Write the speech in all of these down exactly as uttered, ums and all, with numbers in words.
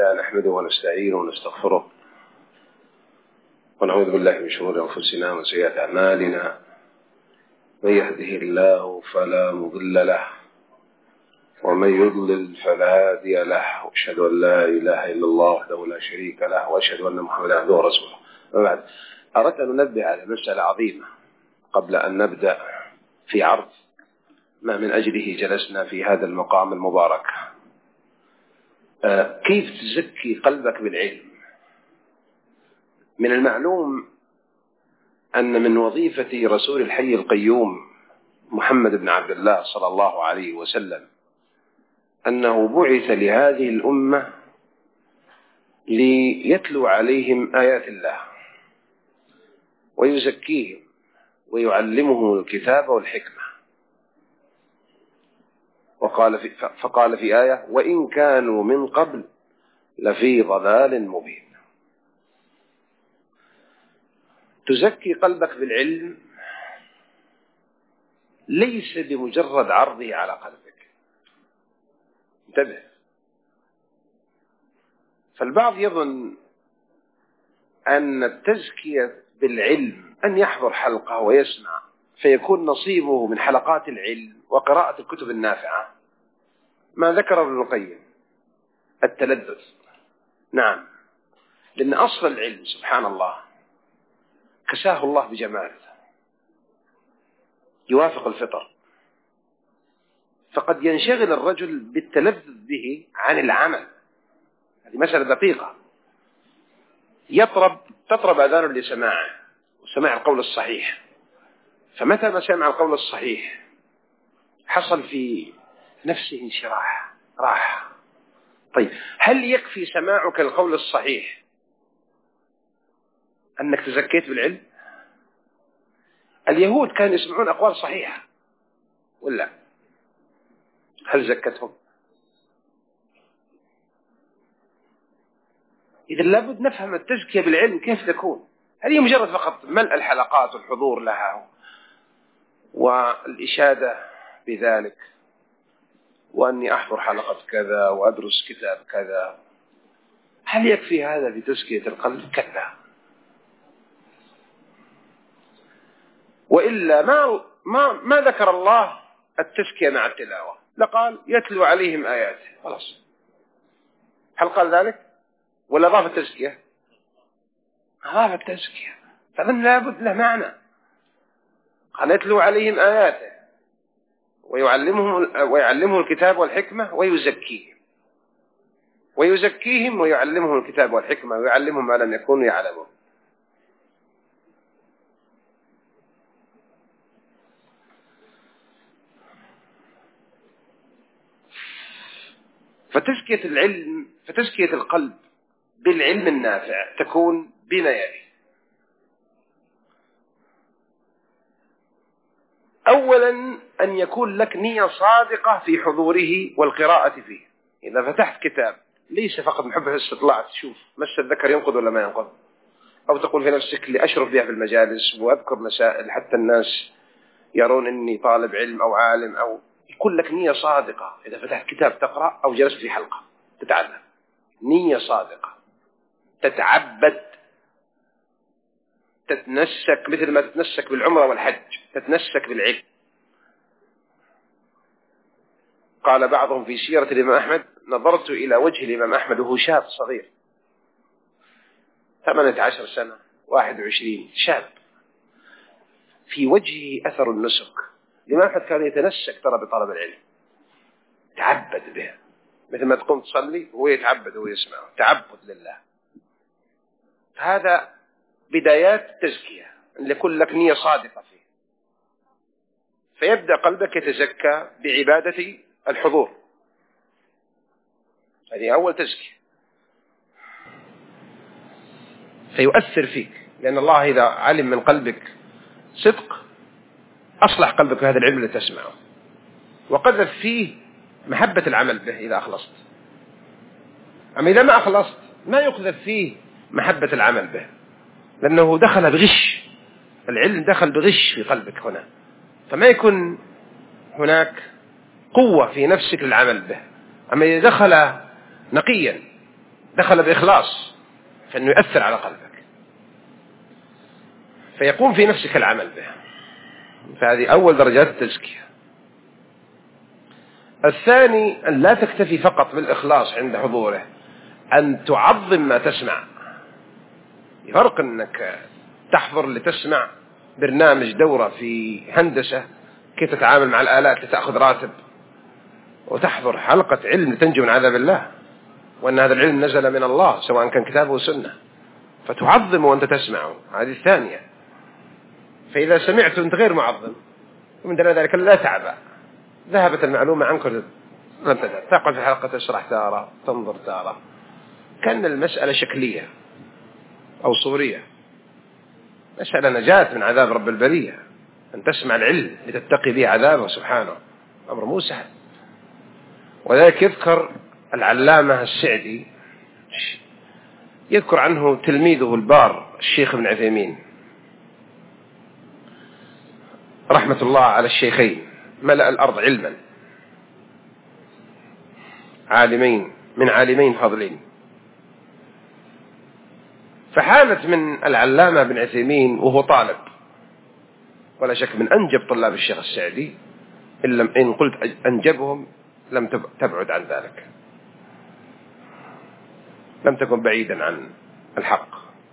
نحمده ونستعينه ونستغفره ونعوذ بالله من شرور أنفسنا وسيئات أعمالنا. من يهده الله فلا مضل له ومن يضلل فلا هادي له، وأشهد أن لا إله إلا الله وحده لا شريك له، وأشهد أن محمدا عبده ورسوله. وبعد، أردت أن ننبه على مسألة عظيمة قبل أن نبدأ في عرض ما من أجله جلسنا في هذا المقام المبارك. كيف تزكي قلبك بالعلم؟ من المعلوم أن من وظيفة رسول الحي القيوم محمد بن عبد الله صلى الله عليه وسلم أنه بعث لهذه الأمة ليتلو عليهم آيات الله ويزكيهم ويعلمهم الكتاب والحكمة. وقال في فقال في آية: وإن كانوا من قبل لفي ضلال مبين. تزكي قلبك بالعلم ليس بمجرد عرضه على قلبك. انتبه، فالبعض يظن أن التزكية بالعلم أن يحضر حلقة ويسمع فيكون نصيبه من حلقات العلم وقراءة الكتب النافعة ما ذكر ابن القيم التلذذ. نعم، لأن أصل العلم سبحان الله كساه الله بجماله يوافق الفطر، فقد ينشغل الرجل بالتلذذ به عن العمل. هذه مسألة دقيقة. يطرب تطرب أذانه لسماعه وسماع القول الصحيح، فمتى ما سمع القول الصحيح حصل في نفسه انشراح راحة. طيب، هل يكفي سماعك القول الصحيح أنك تزكيت بالعلم؟ اليهود كانوا يسمعون أقوال صحيحة ولا هل زكتهم؟ إذا لابد نفهم التزكية بالعلم كيف تكون. هذه مجرد فقط ملء الحلقات والحضور لها والإشادة بذلك، وأني أحضر حلقة كذا وأدرس كتاب كذا. هل يكفي هذا في تزكية القلب؟ كلا. وإلا ما ما ما ذكر الله التزكية مع التلاوة، لقال يتلو عليهم آياته خلاص. هل قال ذلك ولا أضاف التزكية؟ أضاف التزكية، فمن لابد له معنى. قال يتلو عليهم آياته ويعلمهم ويعلمهم الكتاب والحكمة ويزكيهم ويزكيهم ويعلمهم الكتاب والحكمة ويعلمهم ما لم يكونوا يعلمون. فتزكية العلم فتزكية القلب بالعلم النافع تكون بما يلي: أولا أن يكون لك نية صادقة في حضوره والقراءة فيه. إذا فتحت كتاب ليس فقط محبة الاستطلاع تشوف مس الذكر ينقض ولا ما ينقض، أو تقول في نفسك لأشرف بها في المجالس وأذكر مسائل حتى الناس يرون أني طالب علم أو عالم، أو يكون لك نية صادقة. إذا فتحت كتاب تقرأ أو جلست في حلقة تتعلم، نية صادقة، تتعبد، تتنسك مثل ما تتنسك بالعمرة والحج، تتنسك بالعلم. قال بعضهم في سيرة الإمام أحمد: نظرت إلى وجه الإمام أحمد وهو شاب صغير، ثمانية عشر سنة، واحد وعشرين، شاب، في وجهه أثر النسك. الإمام أحمد كان يتنسك ترى بطلب العلم، تعبد به، مثل ما تقوم تصلي هو يتعبد ويسمع، تعبد لله. هذا بدايات التزكية، أن يكون لك نية صادقة فيه، فيبدأ قلبك يتزكى بعبادة الحضور. هذه أول تزكية، فيؤثر فيك، لأن الله إذا علم من قلبك صدق أصلح قلبك بهذا العلم الذي تسمعه، وقذف فيه محبة العمل به إذا أخلصت. أما إذا ما أخلصت ما يقذف فيه محبة العمل به، لأنه دخل بغش، العلم دخل بغش في قلبك هنا، فما يكون هناك قوة في نفسك للعمل به. أما إذا دخل نقيا دخل بإخلاص فإنه يؤثر على قلبك، فيقوم في نفسك العمل به. فهذه أول درجات التزكية. الثاني أن لا تكتفي فقط بالإخلاص عند حضوره، أن تعظم ما تسمع. فرق أنك تحضر لتسمع برنامج دورة في هندسة كيف تتعامل مع الآلات لتأخذ راتب، وتحضر حلقة علم لتنجو من عذاب الله، وأن هذا العلم نزل من الله سواء كان كتابه وسنة، فتعظم وأنت تسمعه. هذه الثانية. فإذا سمعت أنت غير معظم ومن دون ذلك لا تعبأ، ذهبت المعلومة عنك لم تذهب. تقعد في الحلقة تشرح تارة، تنظر تارة، كأن المسألة شكلية أو صورية. مسألة نجاة من عذاب رب البرية، أن تسمع العلم لتتقي به عذابه سبحانه، أمر مو سهل. وذلك يذكر العلامة السعدي، يذكر عنه تلميذه البار الشيخ ابن عثيمين رحمة الله على الشيخين، ملأ الأرض علما، عالمين من عالمين فاضلين. فحالت من العلامة ابن عثيمين وهو طالب، ولا شك من أنجب طلاب الشيخ السعدي، إن لم إن قلت أنجبهم لم تبعد عن ذلك، لم تكن بعيدا عن الحق.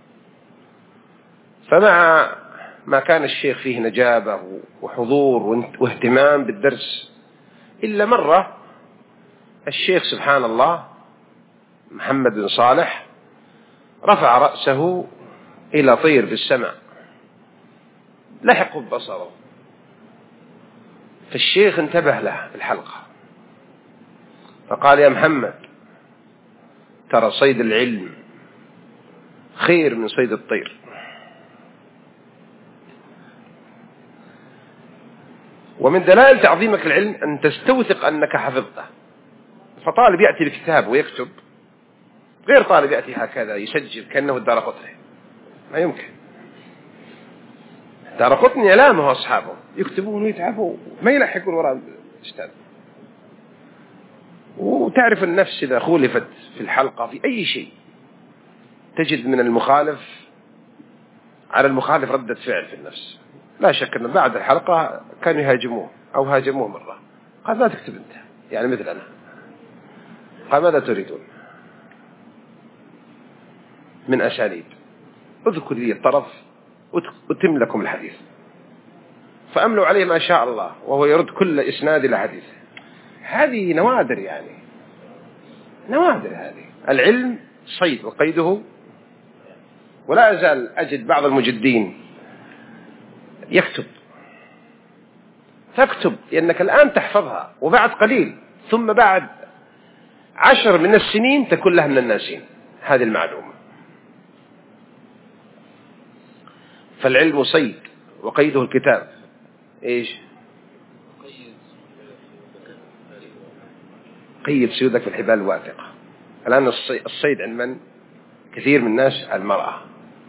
فمع ما كان الشيخ فيه نجابة وحضور واهتمام بالدرس، إلا مرة الشيخ سبحان الله محمد بن صالح رفع رأسه إلى طير في السماء لحقه ببصره، فالشيخ انتبه له في الحلقة فقال: يا محمد، ترى صيد العلم خير من صيد الطير. ومن دلائل تعظيمك العلم أن تستوثق أنك حفظته. فطالب يأتي بكتاب ويكتب، غير طالب يأتي هكذا يسجل كأنه الدارقطني، ما يمكن. الدارقطني يلامه أصحابه يكتبون ويتعبوا ما يلحقون وراء الأستاذ. وتعرف النفس إذا خولفت في الحلقة في أي شيء تجد من المخالف على المخالف ردة فعل في النفس. لا شك أن بعد الحلقة كانوا يهاجموه أو هاجموه مرة، قال: ما تكتب أنت يعني مثلنا. قال: ماذا تريدون من أساليب؟ اذكر لي الطرف وتم لكم الحديث. فأملوا عليه ما شاء الله، وهو يرد كل إسناد إلى حديث. هذه نوادر، يعني نوادر. هذه العلم صيد وقيده. ولا أزال أجد بعض المجدين يكتب، تكتب لأنك الآن تحفظها، وبعد قليل ثم بعد عشر من السنين تكون لها من الناسين هذه المعلومة. فالعلم صيد وقيده الكتاب. إيش؟ قيد سيودك في الحبال الواثقة. الآن الصيد عند من؟ كثير من الناس المرأة،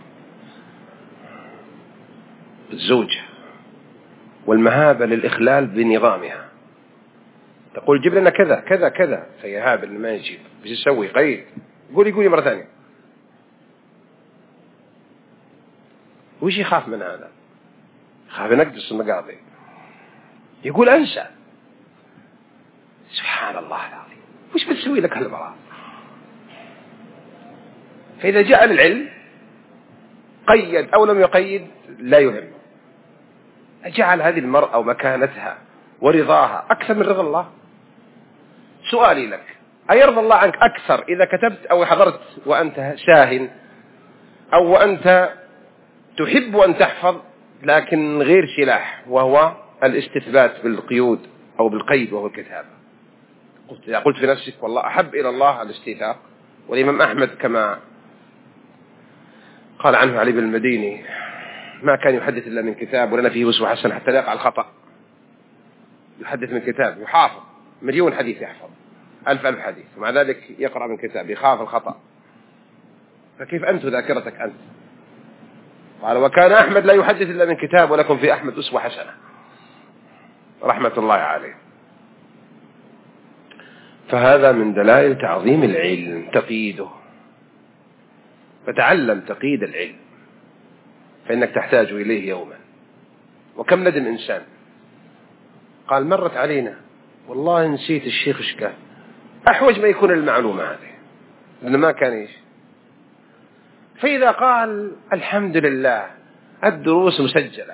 الزوجة، والمهابة للإخلال بنظامها. تقول: جيب لنا كذا كذا كذا، فيهاب اللي ما يجيب. بس يسوي قيد، قولي قولي مرة ثانية. وش يخاف من هذا؟ يخاف ينقص المقاضي، يقول أنسى. سبحان الله العظيم، وش بتسوي لك هالمرأة؟ فإذا جاء العلم قيد أو لم يقيد لا يهم. أجعل هذه المرأة ومكانتها ورضاها أكثر من رضا الله. سؤالي لك: أيرضى الله عنك أكثر إذا كتبت أو حضرت وأنت ساهن، أو وأنت تحب أن تحفظ لكن غير سلاح، وهو الاستثبات بالقيود أو بالقيد وهو الكتابة؟ قلت, قلت في نفسك: والله أحب إلى الله الاستيثاق. والإمام أحمد كما قال عنه علي بن المديني: ما كان يحدث إلا من كتاب، ولنا فيه أسوة حسنة حتى لا يقع الخطأ. يحدث من كتاب، يحافظ مليون حديث، يحفظ ألف ألف حديث، ومع ذلك يقرأ من كتاب، يخاف الخطأ. فكيف أنت ذاكرتك أنت؟ قال: وكان أحمد لا يحدث إلا من كتاب، ولكم في أحمد أسوة حسنة، رحمة الله عليه. فهذا من دلائل تعظيم العلم، تقييده فتعلم تقييد العلم فإنك تحتاج إليه يوما. وكم ندم إنسان قال مرت علينا والله نسيت الشيخ إيش قال، أحوج ما يكون المعلومة هذه لأنه ما كان إيش. فإذا قال الحمد لله الدروس مسجلة،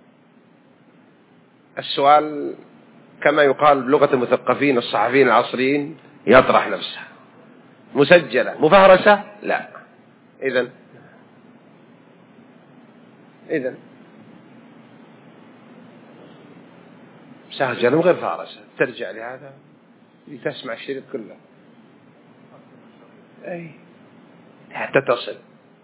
السؤال كما يقال بلغة المثقفين الصحفيين العصريين يطرح نفسه، مسجلة مفهرسة؟ لا. إذن إذن مسجلة وغير فهرسة، ترجع لهذا لتسمع الشريط كله أي حتى تصل.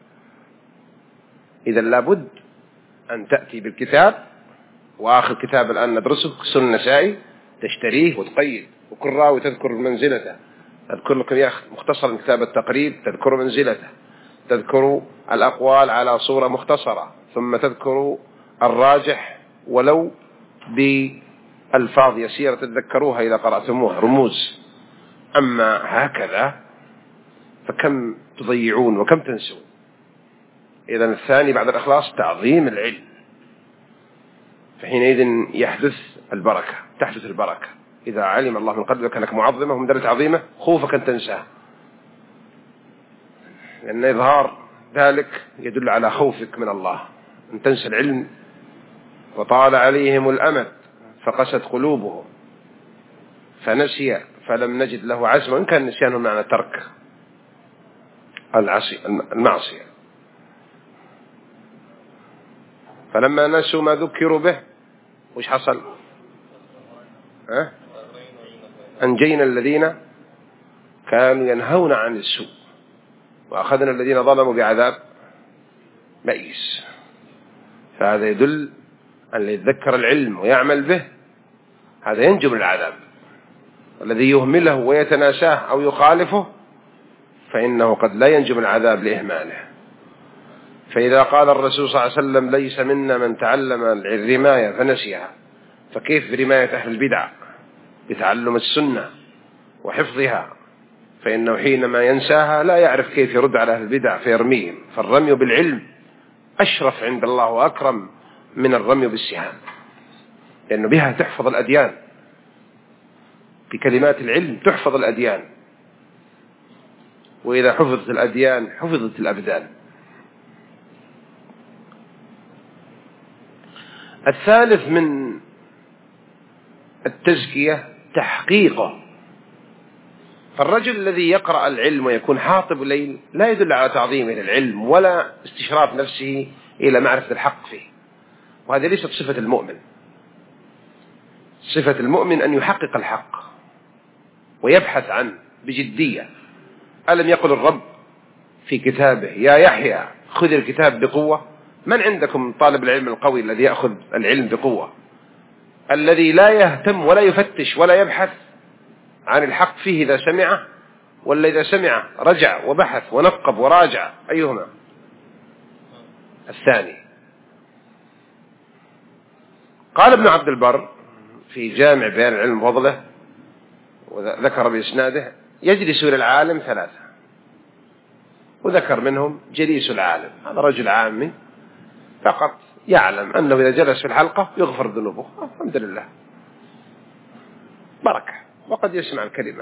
إذا لابد أن تأتي بالكتاب، وآخر كتاب الآن ندرسه سنن النسائي، تشتريه وتقيد، وكل راوي تذكر منزلته. تذكر لكم يا أخي مختصر من كتاب التقريب، تذكر منزلته، تذكر الأقوال على صورة مختصرة، ثم تذكر الراجح ولو بألفاظ يسيرة تتذكروها إذا قرأتموها رموز. أما هكذا فكم تضيعون وكم تنسون. إذا الثاني بعد الإخلاص تعظيم العلم، فحينئذ يحدث البركة، تحدث البركة. إذا علم الله من قلبك أنك معظمه ومن درجة عظيمة خوفك أن تنساه، لأن إظهار ذلك يدل على خوفك من الله، أن تنسى العلم. وطال عليهم الأمد فقست قلوبهم فنسي فلم نجد له عزما، إن كان نسيانه معنى ترك المعصية. فلما نسوا ما ذكروا به وش حصل؟ أه؟ أنجينا الذين كانوا ينهون عن السوء وأخذنا الذين ظلموا بعذاب بئيس. فهذا يدل أن يتذكر العلم ويعمل به هذا ينجو من العذاب. الذي يهمله ويتناساه أو يخالفه فإنه قد لا ينجو من العذاب لإهماله. فإذا قال الرسول صلى الله عليه وسلم ليس منا من تعلم الرماية فنسيها، فكيف برماية أهل البدع بتعلم السنة وحفظها؟ فإنه حينما ينساها لا يعرف كيف يرد على أهل البدع فيرميهم. فالرمي بالعلم أشرف عند الله وأكرم من الرمي بالسهام، لأنه بها تحفظ الأديان، بكلمات العلم تحفظ الأديان، وإذا حفظت الأديان حفظت الأبدان. الثالث من التزكية تحقيقه. فالرجل الذي يقرأ العلم ويكون حاطب الليل لا يدل على تعظيمه للعلم ولا استشراف نفسه إلى معرفة الحق فيه، وهذه ليست صفة المؤمن. صفة المؤمن أن يحقق الحق ويبحث عنه بجدية. ألم يقل الرب في كتابه يا يحيى خذ الكتاب بقوة؟ من عندكم طالب العلم القوي الذي يأخذ العلم بقوة، الذي لا يهتم ولا يفتش ولا يبحث عن الحق فيه إذا سمعه، ولا إذا سمعه رجع وبحث ونقب وراجع؟ أيهما؟ الثاني. قال ابن عبد البر في جامع بيان العلم وفضله وذكر بإسناده يجلس للعالم ثلاثة، وذكر منهم جليس العالم، هذا رجل عامي فقط يعلم أنه إذا جلس في الحلقة يغفر ذنوبه، الحمد لله بركة، وقد يسمع الكلمة.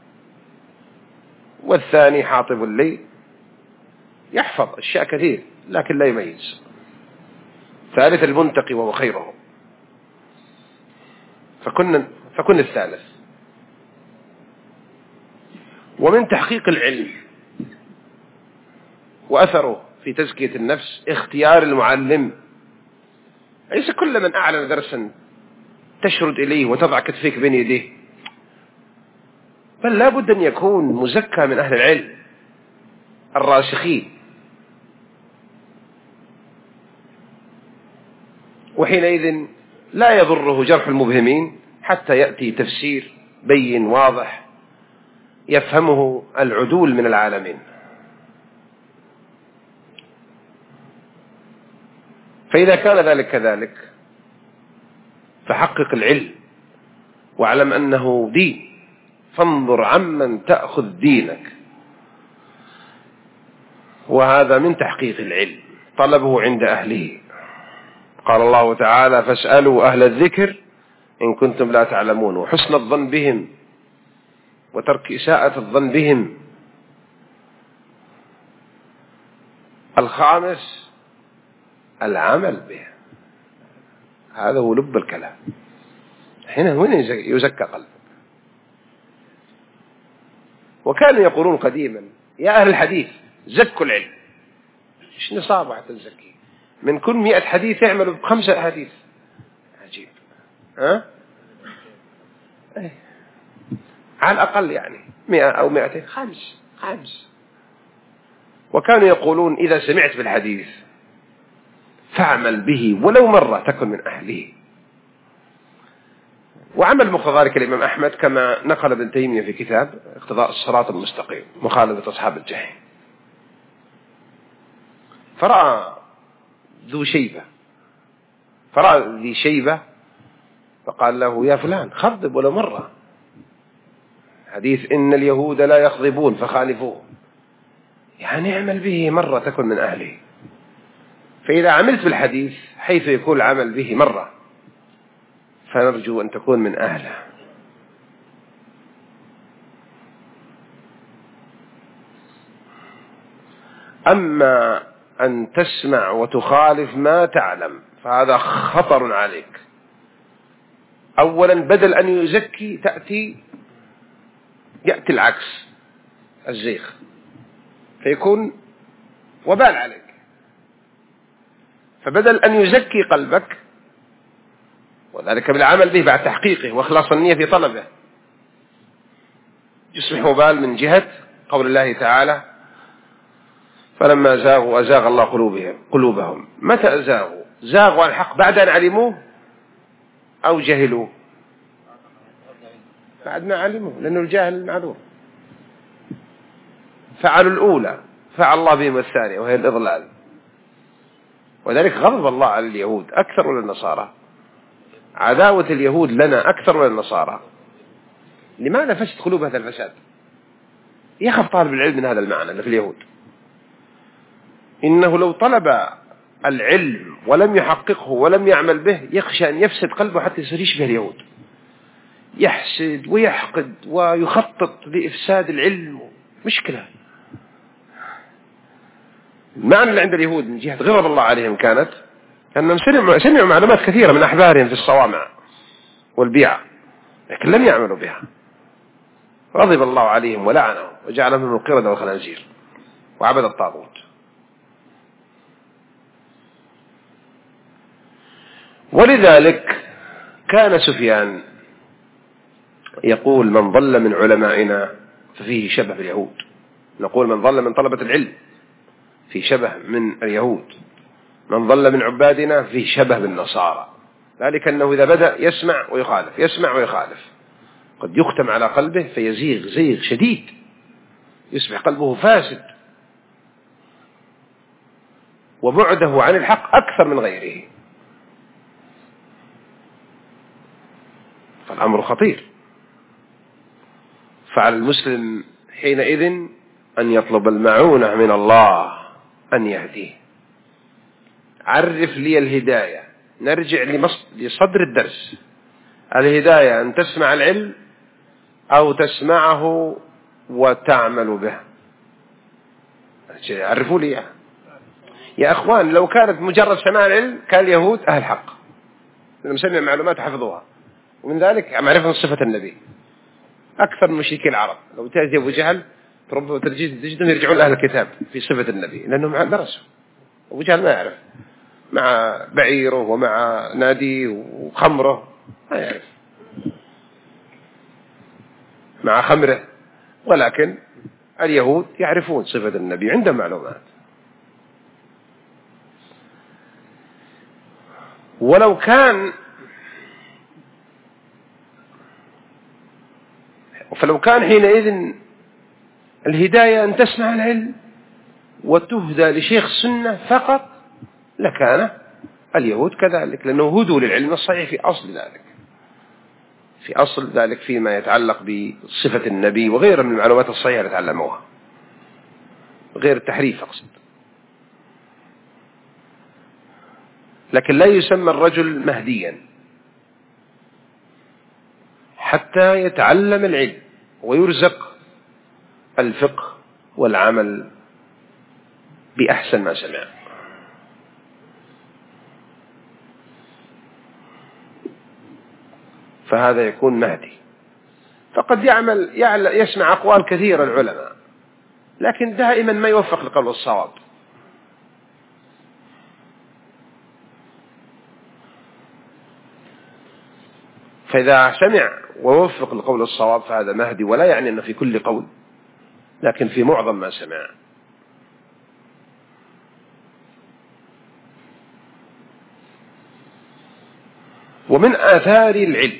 والثاني حاطب الليل يحفظ أشياء كثير لكن لا يميز. ثالث المنتقي وهو خيره. فكن, فكن الثالث. ومن تحقيق العلم وأثره في تزكية النفس اختيار المعلم. ليس كل من أعلن درسا تشرد إليه وتضع كتفيك بين يديه، بل لا بد أن يكون مزكى من أهل العلم الراسخين. وحينئذ لا يضره جرح المبهمين حتى يأتي تفسير بين واضح يفهمه العدول من العالمين. فإذا كان ذلك كذلك فحقق العلم واعلم أنه دين، فانظر عمن تأخذ دينك. وهذا من تحقيق العلم، طلبه عند أهله. قال الله تعالى: فاسألوا أهل الذكر إن كنتم لا تعلمون. وحسن الظن بهم وترك إساءة الظن بهم. الخامس العمل به، هذا هو لب الكلام. هنا وين يزكى قلبك. وكانوا يقولون قديما: يا أهل الحديث زكوا العلم. إيش نصابة حتى نزكيه؟ من كل مئة حديث يعملوا بخمسة حديث. عجيب. ها؟ أيه. على الأقل يعني مئة أو مئتين، خمس خمس. وكانوا يقولون: إذا سمعت بالحديث فاعمل به ولو مرة تكن من أهله. وعمل مقتضى ذلك الإمام أحمد كما نقل ابن تيمية في كتاب اقتضاء الصراط المستقيم مخالفة أصحاب الجحيم. فرأى ذو شيبة فرأى ذي شيبة فقال له: يا فلان خضب ولو مرة، حديث إن اليهود لا يخضبون فخالفوه، يعني اعمل به مرة تكن من أهله. فإذا عملت بالحديث حيث يكون العمل به مرة فنرجو أن تكون من أهله. أما أن تسمع وتخالف ما تعلم فهذا خطر عليك. أولا بدل أن يزكي تأتي يأتي العكس، الزيغ، فيكون وبال عليك. فبدل أن يزكي قلبك وذلك بالعمل به بعد تحقيقه وإخلاص النية في طلبه، يصبح وبال من جهة قول الله تعالى: فلما زاغوا أزاغ الله قلوبهم قلوبهم. متى أزاغوا؟ زاغوا عن الحق بعد أن علموه أو جهلوا؟ بعد ما علموه، لأنه الجاهل معذور. فعلوا الأولى فعل الله بهم الثانية وهي الإضلال. وذلك غضب الله على اليهود أكثر ولا النصارى؟ عداوة اليهود لنا أكثر ولا النصارى؟ لماذا فسد قلوب هذا الفساد؟ يخاف طالب العلم من هذا المعنى اللي في اليهود. إنه لو طلب العلم ولم يحققه ولم يعمل به يخشى أن يفسد قلبه حتى يصير يشبه اليهود، يحسد ويحقد ويخطط لإفساد العلم. مشكلة. المعنى اللي عند اليهود من جهة غضب الله عليهم كانت أنهم سمعوا, سمعوا معلومات كثيرة من أحبارهم في الصوامع والبيع لكن لم يعملوا بها. غضب الله عليهم ولعنهم وجعلهم من القردة والخنازير وعبد الطاغوت. ولذلك كان سفيان يقول: من ضل من علمائنا ففيه شبه باليهود. نقول: من ضل من طلبة العلم في شبه من اليهود. من ضل من عبادنا فيه شبه بالنصارى. ذلك أنه إذا بدأ يسمع ويخالف يسمع ويخالف قد يختم على قلبه فيزيغ زيغ شديد، يصبح قلبه فاسد وبعده عن الحق أكثر من غيره. فالأمر خطير. فعلى المسلم حينئذ أن يطلب المعونة من الله أن يهديه. عرف لي الهداية. نرجع لصدر الدرس. الهداية أن تسمع العلم أو تسمعه وتعمل به. عرفوا لي يا, يا أخوان. لو كانت مجرد سماع العلم كان اليهود أهل حق، لما سمع معلومات حفظوها، ومن ذلك معرفة صفة النبي أكثر من مشركي العرب. لو تأتي أبو جهل تربوا تجدهم يرجعون لأهل الكتاب في صفة النبي لأنهم درسوا. أبو جهل ما يعرف، مع بعيره ومع ناديه وخمره ما يعرف، مع خمره. ولكن اليهود يعرفون صفة النبي، عندهم معلومات. ولو كان فلو كان حينئذ الهداية أن تسمع العلم وتهدى لشيخ السنة فقط لكان اليهود كذلك، لأنه هدوا للعلم الصحيح في أصل ذلك، في أصل ذلك فيما يتعلق بصفة النبي وغيرها من المعلومات الصحيحة اللي تعلموها. غير التحريف أقصد. لكن لا يسمى الرجل مهديا حتى يتعلم العلم ويرزق الفقه والعمل بأحسن ما سمع. فهذا يكون مهدي. فقد يعمل يسمع أقوال كثيرة العلماء، لكن دائما ما يوفق لقول الصواب. فإذا سمع ووفق لقول الصواب فهذا مهدي، ولا يعني أنه في كل قول، لكن في معظم ما سمع. ومن آثار العلم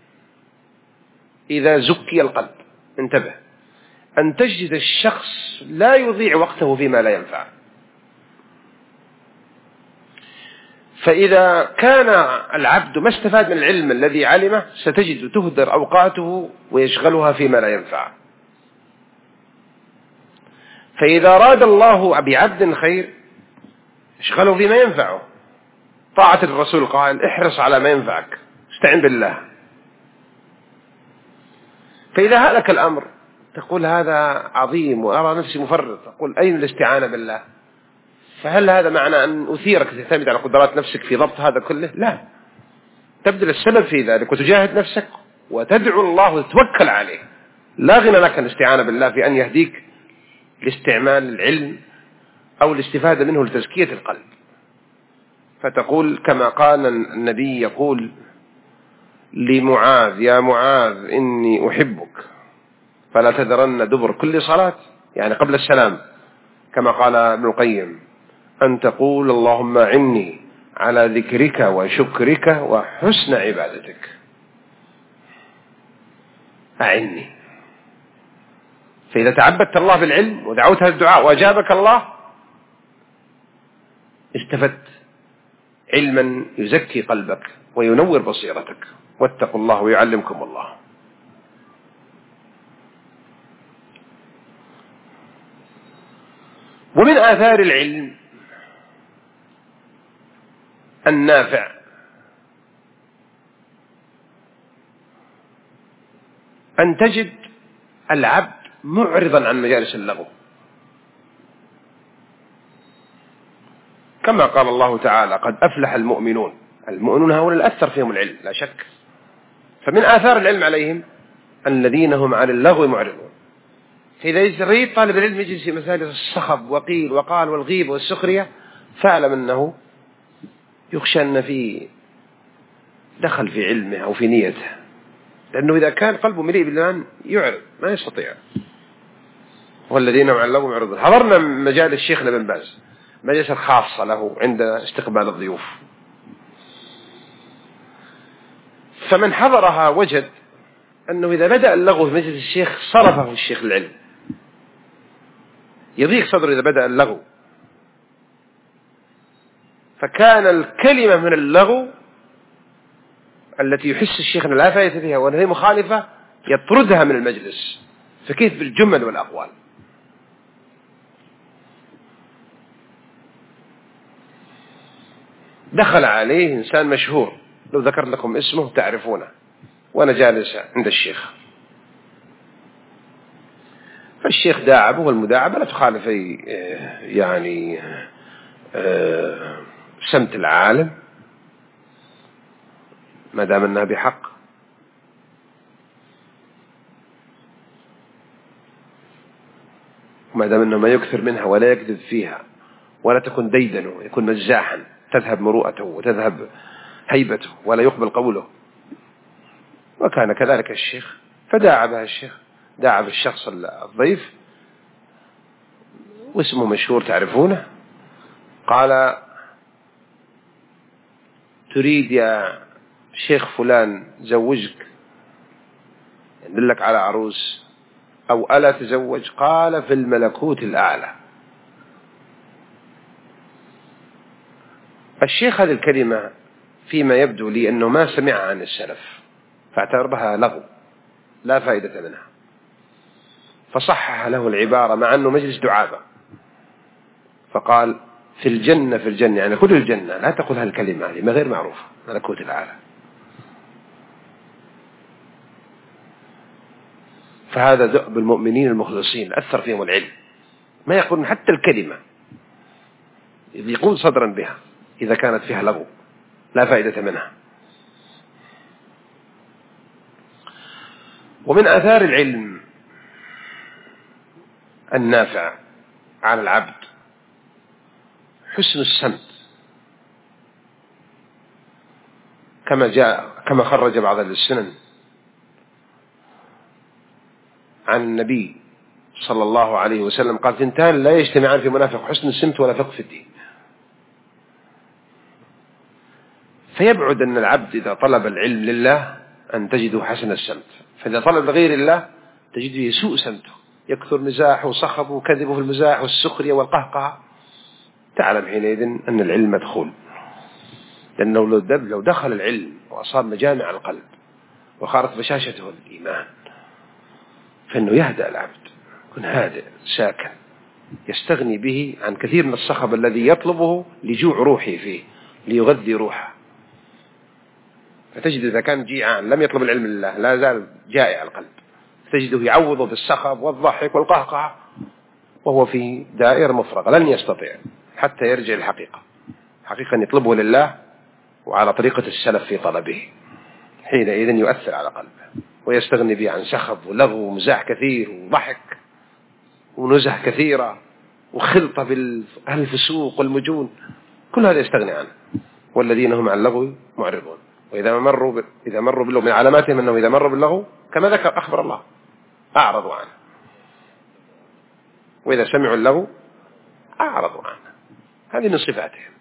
إذا زكي القلب، انتبه، أن تجد الشخص لا يضيع وقته فيما لا ينفع. فإذا كان العبد ما استفاد من العلم الذي علمه ستجد تهدر أوقاته ويشغلها فيما لا ينفع. فإذا أراد الله بعبد خير اشغله فيما ينفعه. طاعة الرسول قال احرص على ما ينفعك، استعن بالله. فإذا هلك الأمر تقول هذا عظيم وأرى نفسي مفرط، أقول أين الاستعانة بالله؟ فهل هذا معنى أن أثيرك تعتمد على قدرات نفسك في ضبط هذا كله؟ لا، تبذل السبب في ذلك وتجاهد نفسك وتدعو الله وتتوكل عليه. لا غنى لك الاستعانة بالله في أن يهديك لاستعمال العلم أو الاستفادة منه لتزكية القلب. فتقول كما قال النبي يقول لمعاذ يا معاذ إني أحبك فلا تذرن دبر كل صلاة، يعني قبل السلام، كما قال ابن القيم أن تقول اللهم أعني على ذكرك وشكرك وحسن عبادتك. أعني. فإذا تعبدت الله بالعلم ودعوت هذا الدعاء وأجابك الله استفدت علما يزكي قلبك وينور بصيرتك. واتقوا الله ويعلمكم الله. ومن آثار العلم النافع أن تجد العبد معرضا عن مجالس اللغو، كما قال الله تعالى قد أفلح المؤمنون. المؤمنون هؤلاء الأكثر فيهم العلم لا شك. فمن آثار العلم عليهم الذين هم عن اللغو معرضون. فإذا يريد طالب العلم يجلس في مجالس الصخب وقيل وقال والغيبة والسخرية فاعلم أنه يخشى أن في دخل في علمه أو في نيته، لأنه إذا كان قلبه مليء بالإيمان يعرض ما يستطيع. والذين هم عن اللغو معرضون. حضرنا مجال الشيخ ابن باز مجلس خاصة له عند استقبال الضيوف، فمن حضرها وجد أنه إذا بدأ اللغو في مجلس الشيخ صرفه الشيخ العلم، يضيق صدره إذا بدأ اللغو. فكان الكلمة من اللغو التي يحس الشيخ أن لا فائدة فيها وأنها مخالفة يطردها من المجلس، فكيف بالجمل والأقوال. دخل عليه إنسان مشهور لو ذكر لكم اسمه تعرفونه، وأنا جالس عند الشيخ، فالشيخ داعبه، والمداعبة لا تخالف يعني سمت العالم ما دام أنها بحق. وما دام أنه ما يكثر منها ولا يكذب فيها ولا تكون ديدنه، يكون مزاحا تذهب مروءته وتذهب هيبته ولا يقبل قوله. وكان كذلك الشيخ، فداعبها الشيخ، داعب الشخص الضيف واسمه مشهور تعرفونه، قال تريد يا شيخ فلان زوجك يدلك على عروس أو ألا تزوج؟ قال في الملكوت الأعلى. الشيخ هذه الكلمة فيما يبدو لي أنه ما سمعها عن السلف فاعتبرها لغو لا فائدة منها، فصحح له العبارة مع أنه مجلس دعابة. فقال في الجنة في الجنة يعني كل الجنة، لا تقول هالكلمة هذه ما غير معروفة، ملكوت الأعلى. فهذا دأب المؤمنين المخلصين أثر فيهم العلم، ما يقولون حتى الكلمة يضيقون صدرا بها إذا كانت فيها لغو لا فائدة منها. ومن آثار العلم النافع على العبد حسن السمت، كما جاء كما خرج بعض السنن عن النبي صلى الله عليه وسلم قال: ثنتان لا يجتمعان في منافق: حسن السمت ولا فقه في الدين. فيبعد أن العبد إذا طلب العلم لله أن تجده حسن السمت، فإذا طلب لغير الله تجده يسوء سمته، يكثر مزاحه وصخبه وكذبه في المزاح والسخرية والقهقه. تعلم حينئذ أن العلم مدخول، لأنه لو دخل العلم وأصاب مجامع القلب وخارت بشاشته الإيمان فإنه يهدأ العبد، يكون هادئ ساكن، يستغني به عن كثير من الصخب الذي يطلبه لجوع روحه فيه ليغذي روحه. فتجد إذا كان جيعان لم يطلب العلم لله لا زال جائع القلب، تجده يعوضه بالصخب والضحك والقهقه وهو في دائرة مفرغة، لن يستطيع حتى يرجع الحقيقة حقيقة يطلبه لله وعلى طريقة السلف في طلبه. حينئذ يؤثر على قلبه ويستغني به عن سخب ولغو ومزاح كثير وضحك ونزه كثيرة وخلطة بالأهل الفسوق والمجون، كل هذا يستغني عنه. والذين هم عن اللغو معرضون، وإذا مروا ب... إذا مروا باللغو من علاماتهم أنه إذا مروا باللغو كما ذكر أخبر الله أعرضوا عنه، وإذا سمعوا اللغو أعرضوا عنه. هذه من صفاتهم.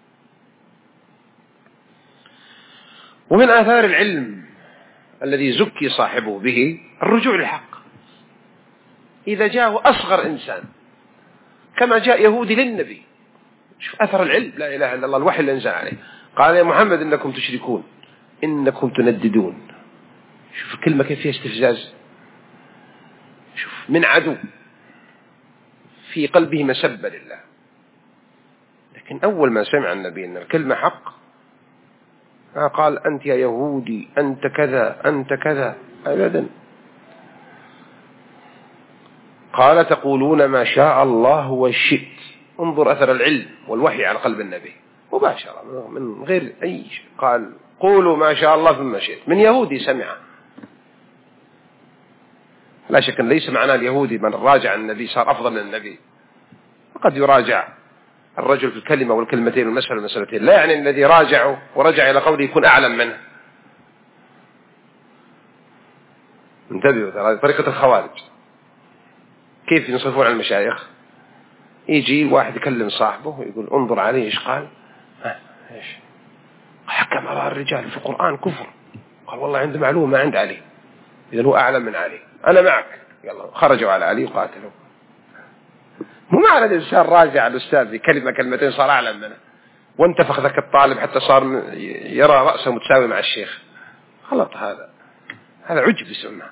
ومن آثار العلم الذي زكي صاحبه به الرجوع للحق. إذا جاءه أصغر إنسان كما جاء يهودي للنبي، شوف أثر العلم، لا إله إلا الله، الوحي اللي انزل عليه، قال: يا محمد إنكم تشركون إنكم تنددون. شوف الكلمة كيف فيها استفزاز، شوف من عدو في قلبه مسبة لله. لكن أول ما سمع النبي أن الكلمة حق قال: أنت يا يهودي أنت كذا أنت كذا، أبدا. قال: تقولون ما شاء الله وشئت. انظر أثر العلم والوحي على قلب النبي مباشرة من غير أي شيء. قال: قولوا ما شاء الله ثم شئت، من يهودي سمع. لا شك أن ليس معنى اليهودي من راجع النبي صار أفضل من النبي، وقد يراجع الرجل في الكلمة والكلمتين والمسألة والمسألتين، لا يعني الذي راجعه ورجع إلى قوله يكون أعلم منه. انتبهوا، ترى طريقة الخوارج كيف ينصفون على المشايخ. يجي واحد يكلم صاحبه ويقول: انظر عليه إيش قال. ها إيش حكم على الرجال في القرآن كفر. قال: والله عنده معلومة ما عند علي، إذن هو أعلم من علي، أنا معك. يلا خرجوا على علي وقاتلوا. مو معنى الإنسان راجع الأستاذ في كلمة كلمتين صار أعلم منه، وانتفخ ذاك الطالب حتى صار يرى رأسه متساوي مع الشيخ. غلط، هذا هذا عجب يسمى.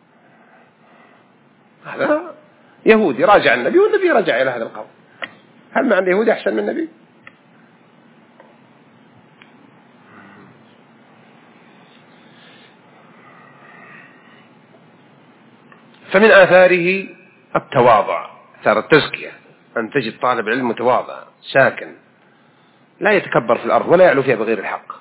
هذا يهودي راجع النبي والنبي رجع إلى هذا القول. هل معنى اليهودي أحسن من النبي؟ فمن آثاره التواضع، آثار التزكية، أن تجد طالب علم متواضع ساكن لا يتكبر في الأرض ولا يعلو فيها بغير الحق،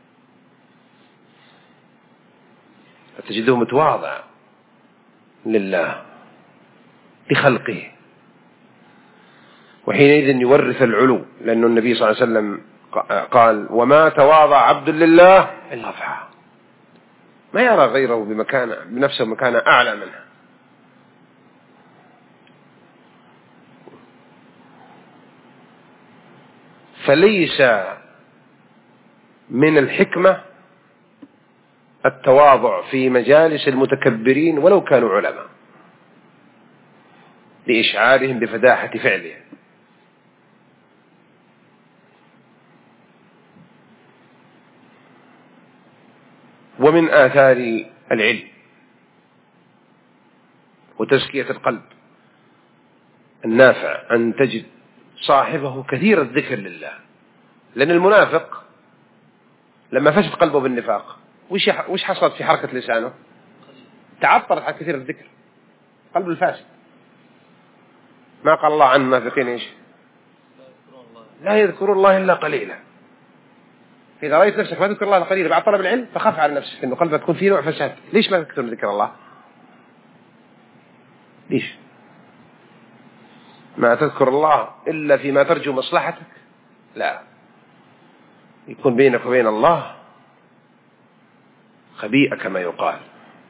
فتجده متواضع لله لخلقه، وحينئذ يورث العلو، لأن النبي صلى الله عليه وسلم قال: وما تواضع عبد لله إلا رفعه. ما يرى غيره بمكانه بنفسه مكانه أعلى منه. فليس من الحكمة التواضع في مجالس المتكبرين ولو كانوا علماء لإشعارهم بفداحة فعلهم. ومن آثار العلم وتزكية القلب النافع أن تجد صاحبه كثير الذكر لله. لأن المنافق لما فسد قلبه بالنفاق وش وش حصلت في حركة لسانه؟ تعطرت على كثير الذكر، قلب الفاسد. ما قال الله عن المنافقين إيش؟ لا يذكر الله إلا قليلا. إذا رأيت نفسك ما تذكر الله قليلا بعد طلب العلم فخاف على نفسك إنه قلبك تكون فيه نوع فساد. ليش ما تذكر ذكر الله؟ ليش ما تذكر الله إلا فيما ترجو مصلحتك؟ لا، يكون بينك وبين الله خبيئة كما يقال.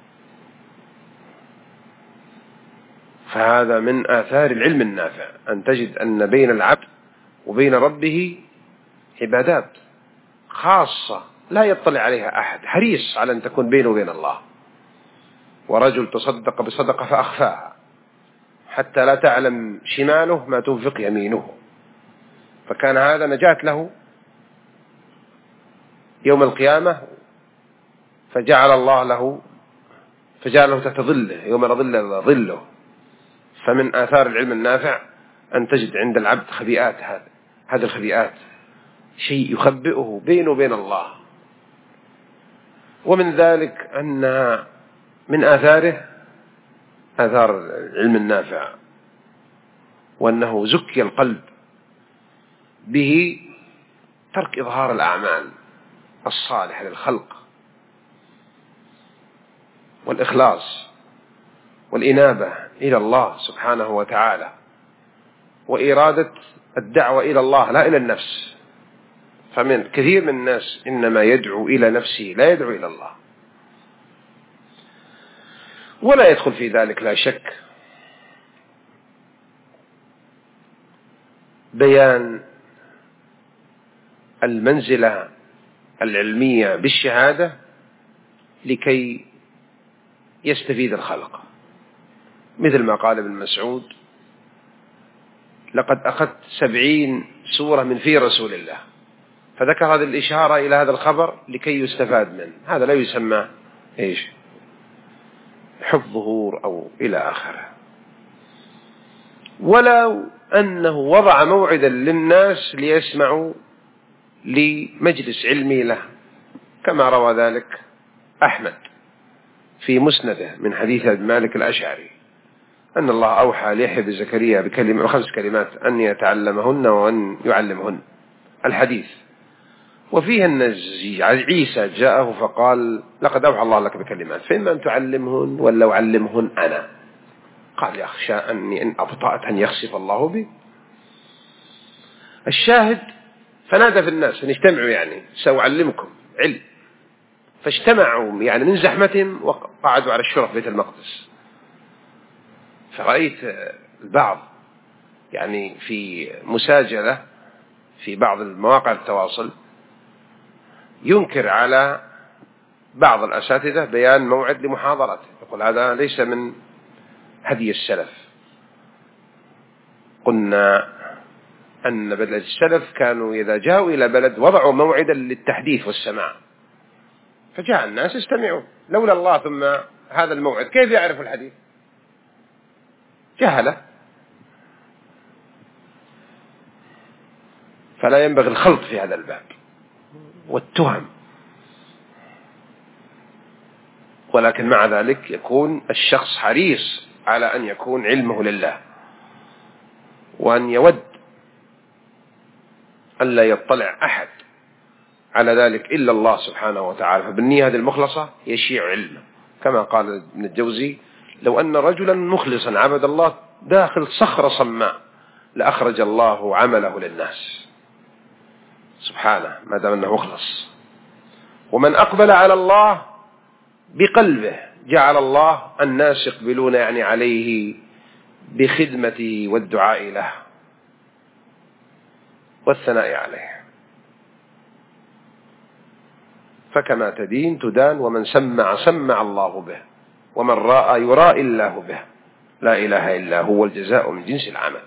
فهذا من آثار العلم النافع أن تجد أن بين العبد وبين ربه عبادات خاصة لا يطلع عليها أحد، حريص على أن تكون بينه وبين الله. ورجل تصدق بصدقة فأخفاها حتى لا تعلم شماله ما تنفق يمينه، فكان هذا نجاة له يوم القيامة، فجعل الله له فجعله تحت ظله يوم لا ظل ظله. فمن آثار العلم النافع أن تجد عند العبد خبيئات، هذا هذه الخبيئات شيء يخبئه بينه وبين الله. ومن ذلك أن من آثاره آثار العلم النافع وأنه زكي القلب به ترك إظهار الأعمال الصالحة للخلق، والإخلاص والإنابة إلى الله سبحانه وتعالى، وإرادة الدعوة إلى الله لا إلى النفس. فمن كثير من الناس إنما يدعو إلى نفسه لا يدعو إلى الله، ولا يدخل في ذلك لا شك بيان المنزلة العلمية بالشهادة لكي يستفيد الخلق، مثل ما قال ابن مسعود: لقد أخذت سبعين سورة من في رسول الله، فذكر هذه الإشارة إلى هذا الخبر لكي يستفاد منه. هذا لا يسمى إيش؟ حب ظهور أو إلى آخره. ولو أنه وضع موعدا للناس ليسمعوا لمجلس علمي له، كما روى ذلك أحمد في مسنده من حديث ابن مالك الأشعري أن الله أوحى ليحيى بن زكريا بكلمة وخمس كلمات أن يتعلمهن وأن يعلمهن الحديث. وفيه أن عيسى جاءه فقال: لقد أوحى الله لك بكلمات فإما أن تعلمهن ولا أعلمهن أنا. قال: يخشى أني إن أبطأت أن يخسف الله بي. الشاهد فنادى في الناس أن اجتمعوا، يعني سأعلمكم علم. فاجتمعوا يعني من زحمتهم وقعدوا على الشرف بيت المقدس. فرأيت البعض يعني في مساجلة في بعض المواقع التواصل ينكر على بعض الأساتذة بيان موعد لمحاضرته، يقول هذا ليس من هدي السلف. قلنا أن بلد السلف كانوا إذا جاءوا إلى بلد وضعوا موعدا للتحديث والسماع، فجاء الناس استمعوا. لولا الله ثم هذا الموعد كيف يعرف الحديث؟ جهله. فلا ينبغي الخلط في هذا الباب والتهم، ولكن مع ذلك يكون الشخص حريص على أن يكون علمه لله، وأن يود أن لا يطلع أحد على ذلك إلا الله سبحانه وتعالى. فبالنية هذه المخلصة يشيع علمه، كما قال ابن الجوزي: لو أن رجلا مخلصا عبد الله داخل صخرة صماء لأخرج الله عمله للناس سبحانه، ما دام أنه مخلص. ومن أقبل على الله بقلبه جعل الله الناس يقبلون يعني عليه بخدمته والدعاء له والثناء عليه. فكما تدين تدان، ومن سمع سمع الله به، ومن راى يرى الله به، لا إله إلا هو، الجزاء من جنس العمل.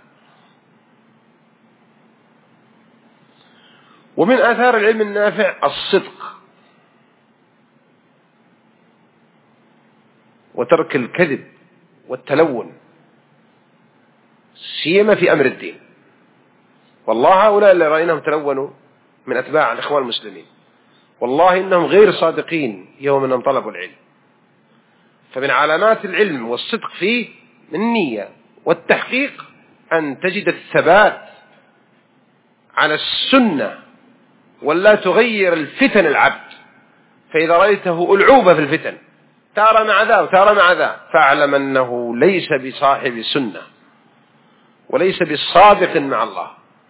ومن آثار العلم النافع الصدق وترك الكذب والتلون، سيما في أمر الدين. والله هؤلاء اللي رأيناهم تلونوا من أتباع الإخوان المسلمين والله إنهم غير صادقين يوم أنهم طلبوا العلم. فمن علامات العلم والصدق فيه من النية والتحقيق أن تجد الثبات على السنة ولا تغير الفتن العبد. فإذا رأيته ألعوبة في الفتن تارى مع ذا وتارى مع ذا فاعلم أنه ليس بصاحب سنة وليس بالصادق مع الله،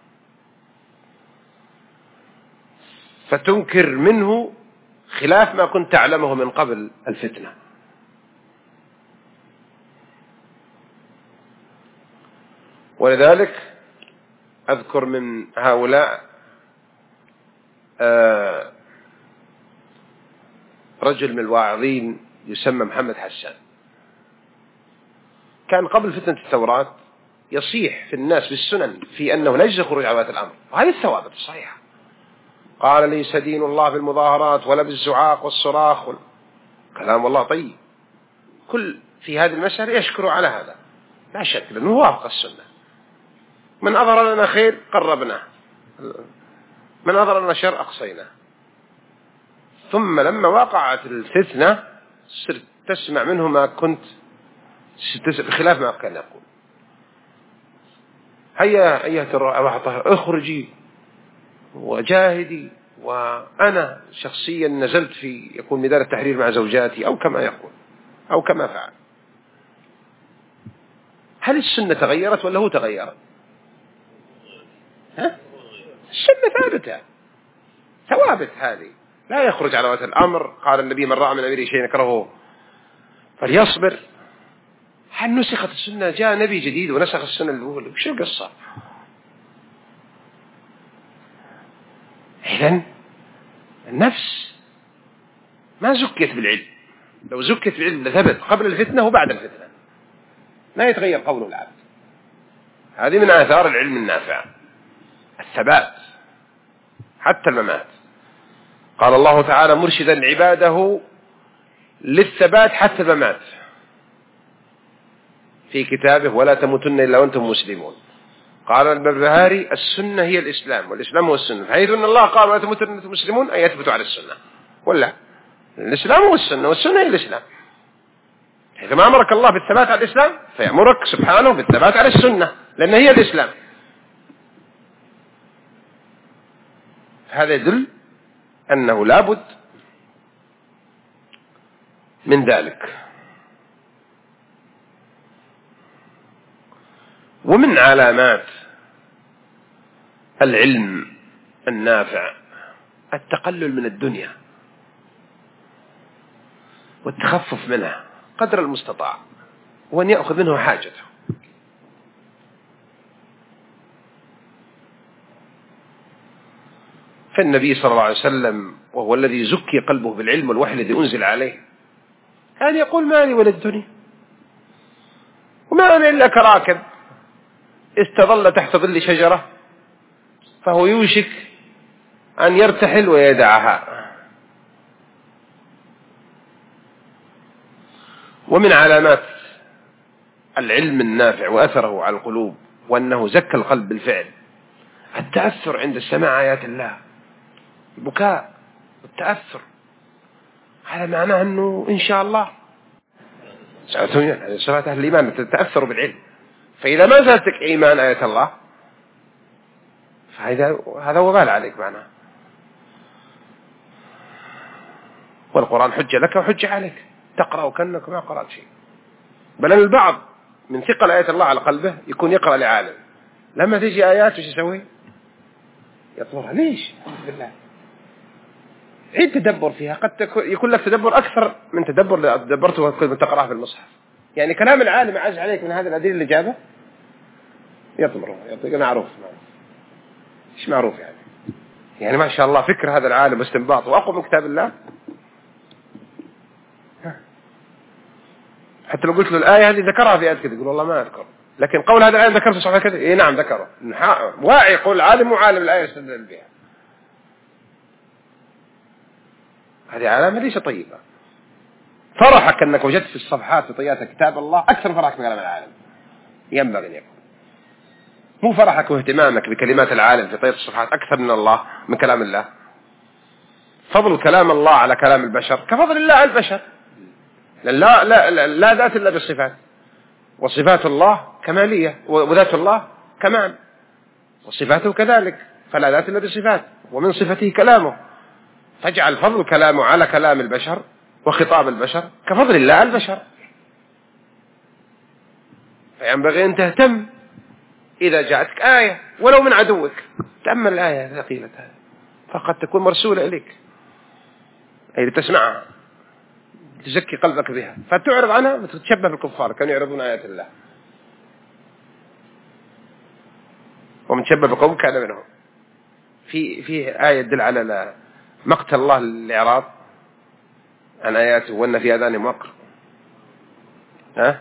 فتنكر منه خلاف ما كنت تعلمه من قبل الفتنة. ولذلك أذكر من هؤلاء رجل من الواعظين يسمى محمد حسان، كان قبل فتنة الثورات يصيح في الناس بالسنن في أنه لا يجوز خروج على ولاة الأمر، وهذه الثوابت الصحيحة. قال ليس دين الله بالمظاهرات ولا بالزعاق والصراخ وال... كلام والله طيب. كل في هذه المسألة يشكر على هذا لا شك لأنه وافق السنة. من أظهر لنا خير قربناه، من أظهر لنا شر أقصيناه. ثم لما وقعت الفتنة صرت تسمع منه ما كنت بخلاف ما كان يقول. هيا أيها الرائعة اخرجي وجاهدي، وأنا شخصيا نزلت في يكون ميدان التحرير مع زوجاتي أو كما يقول أو كما فعل. هل السنة تغيرت ولا هو تغير؟ ها؟ السنة ثابتة ثوابت هذه لا يخرج على ولاة الأمر. قال النبي من رأى من أميره شيء يكرهه فليصبر. هل نسخت السنة؟ جاء نبي جديد ونسخ السنة الأولى، وش القصة؟ إذن النفس ما زكيت بالعلم، لو زكيت بالعلم لثبت قبل الفتنة وبعد الفتنة، لا يتغير قول العبد. هذه من آثار العلم النافع الثبات حتى الممات. قال الله تعالى مرشدا عباده للثبات حتى الممات في كتابه ولا تموتن إلا وأنتم مسلمون. قال البربهاري السنة هي الإسلام والإسلام هو السنة، حيث أن الله قال ولا تموتن إلا وأنتم مسلمون أي يثبتوا على السنة، ولا الإسلام هو السنة والسنة هي الإسلام. إذا ما أمرك الله بالثبات على الإسلام فيأمرك سبحانه بالثبات على السنة لأن هي الإسلام. هذا يدل أنه لابد من ذلك. ومن علامات العلم النافع التقلل من الدنيا والتخفف منها قدر المستطاع وأن يأخذ منه حاجته. فالنبي صلى الله عليه وسلم وهو الذي زكي قلبه بالعلم والوحي الذي أنزل عليه كان يقول ما لي ولا الدنيا وما أنا إلا كراكب استظل تحت ظل شجرة فهو يوشك أن يرتحل ويدعها. ومن علامات العلم النافع وأثره على القلوب وأنه زكى القلب بالفعل التأثر عند سماع آيات الله، البكاء والتأثر. هذا معناه أنه إن شاء الله صلاة أهل الإيمان تتأثر بالعلم. فإذا ما زالتك إيمان آيات الله فهذا هذا وبال عليك معناه. والقرآن حجة لك وحجة عليك، تقرأ كأنك ما قرأت شيء. بل البعض من ثقل آيات الله على قلبه يكون يقرأ لعالم، لما تيجي آيات وش يسوي؟ يطورها. ليش؟ بالله عيد تدبر فيها، قد يكون لك تدبر أكثر من تدبر تدبرته كنت تقرأه في المصحف. يعني كلام العالم عز عليك من هذا الأدلة اللي جابه يطمره يطمره معروف إيش معروف يعني يعني ما شاء الله فكر هذا العالم واستنباط وأقوى من كتاب الله. حتى لو قلت له الآية هذه ذكرها في آيات كذا يقول والله ما أذكر، لكن قول هذا العالم ذكر في صحيح كذا إيه نعم ذكره. واعي قول عالم وعالم الآية يستدل بها. هذه علامة ليس طيبة. فرحك أنك وجدت في الصفحات في طيات كتاب الله أكثر فرحك من كلام العالم. ينبغي أن يكون مو فرحك واهتمامك بكلمات العالم في طية الصفحات أكثر من الله من كلام الله. فضل كلام الله على كلام البشر كفضل الله على البشر. لا لا لا, لا ذات إلا بالصفات، وصفات الله كمالية، وذات الله كمال، وصفاته كذلك، فلا ذات إلا بصفات، ومن صفته كلامه. فاجعل فضل كلامه على كلام البشر وخطاب البشر كفضل الله على البشر. فينبغي أن تهتم إذا جاءتك آية ولو من عدوك، تأمل الآية ثقيلة فقد تكون مرسولة إليك، أي لتسمعها تزكي قلبك بها، فتعرض عنها وتتشبه بالكفار كانوا يعرضون آيات الله. ومن شبه بقوم كان منهم. في فيه آية تدل على مقت الله للإعراض عن آياته وأن في آذانهم وقر. ها؟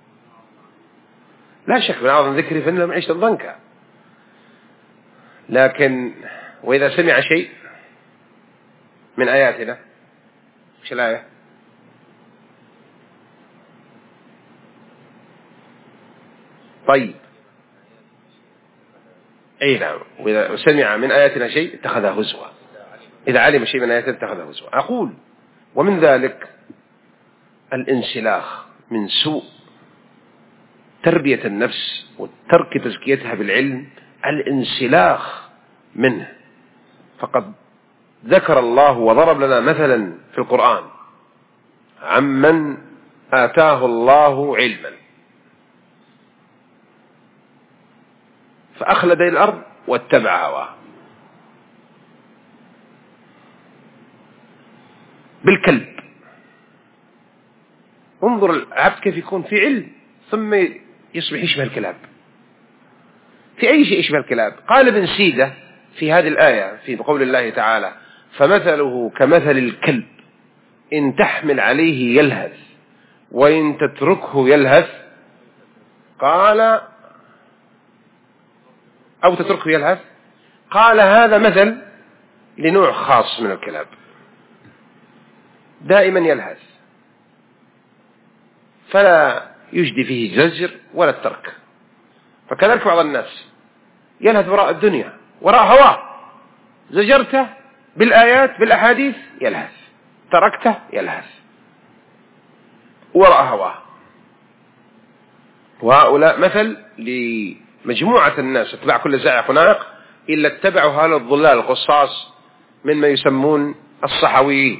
لا شك من أعظم ذكري فإن لم يعيش الضنكا. لكن وإذا سمع شيء من آياتنا، إيش الآية؟ طيب أي نعم، وإذا سمع من آياتنا شيء اتخذها هزوا، إذا علم شيء من آياتنا اتخذها هزوا. أقول ومن ذلك الانسلاخ من سوء تربية النفس وترك تزكيتها بالعلم، الانسلاخ منه. فقد ذكر الله وضرب لنا مثلا في القرآن عمن آتاه الله علما فأخلد الأرض واتبع هواه بالكلب. انظر العبد كيف يكون في علم ثم يصبح يشبه الكلاب في أي شيء، يشبه الكلاب. قال ابن سيدة في هذه الآية في قول الله تعالى فمثله كمثل الكلب إن تحمل عليه يلهث وإن تتركه يلهث، قال أو تتركه يلهث، قال هذا مثل لنوع خاص من الكلاب دائما يلهث فلا يجدي فيه زجر ولا الترك. فكذلك بعض الناس يلهث وراء الدنيا وراء هواه، زجرته بالآيات بالأحاديث يلهث، تركته يلهث وراء هواه. وهؤلاء مثل لمجموعة الناس اتباع كل زاعق ونائق إلا اتبعوا هؤلاء الضلال القصاص مما يسمون الصحويين،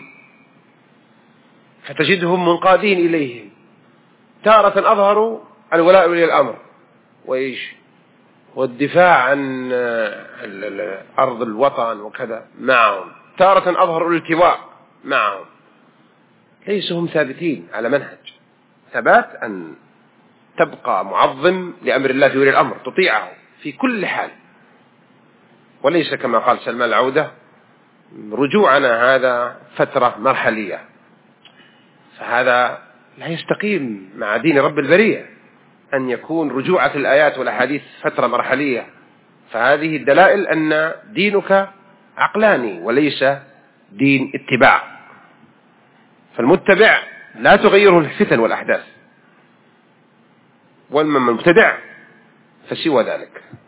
فتجدهم منقادين إليهم. تارة أظهروا الولاء ولي الأمر وإيش والدفاع عن أرض الوطن وكذا معهم، تارة أظهروا الالتواء معهم. ليسوا هم ثابتين على منهج ثبات أن تبقى معظم لأمر الله في ولي الأمر، تطيعه في كل حال، وليس كما قال سلمان العودة رجوعنا هذا فترة مرحلية. فهذا لا يستقيم مع دين رب البرية أن يكون رجوعة الآيات والأحاديث فترة مرحلية. فهذه الدلائل أن دينك عقلاني وليس دين اتباع. فالمتبع لا تغيره الفتن والأحداث، والمبتدع فسوى ذلك.